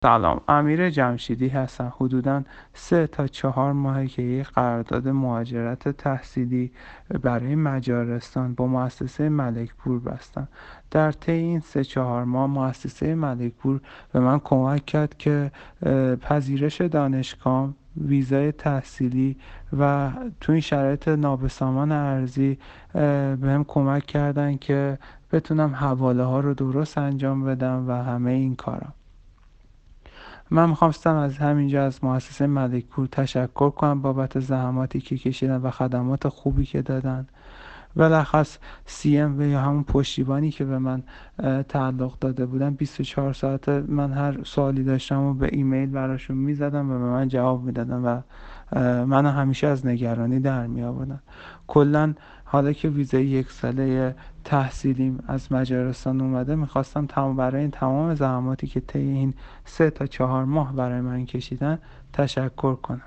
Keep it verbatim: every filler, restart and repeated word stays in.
سلام، امیر جمشیدی هستم. حدوداً سه تا چهار ماهه که یک قرارداد مهاجرت تحصیلی برای مجارستان با مؤسسه ملکپور بستم. در طی این سه چهار ماه مؤسسه ملکپور به من کمک کرد که اه، پذیرش دانشگاه، ویزای تحصیلی و تو این شرایط نابسامان ارزی بهم کمک کردن که بتونم حواله ها رو درست انجام بدم و همه این کارا. من می‌خواستم از همینجا از مؤسسه ملکپور تشکر کنم بابت زحماتی که کشیدن و خدمات خوبی که دادن. بلخص سی ام و یا همون پشتیبانی که به من اه، تعلق داده بودن بیست و چهار ساعت من هر سوالی داشتم و به ایمیل براشون میزدم و به من جواب میدادن و اه، منو همیشه از نگرانی در می آوردن. کلا حالا که ویزای یک ساله تحصیلیم از مجارستان اومده، میخواستم تمام برای این تمام زحماتی که طی این سه تا چهار ماه برای من کشیدن تشکر کنم.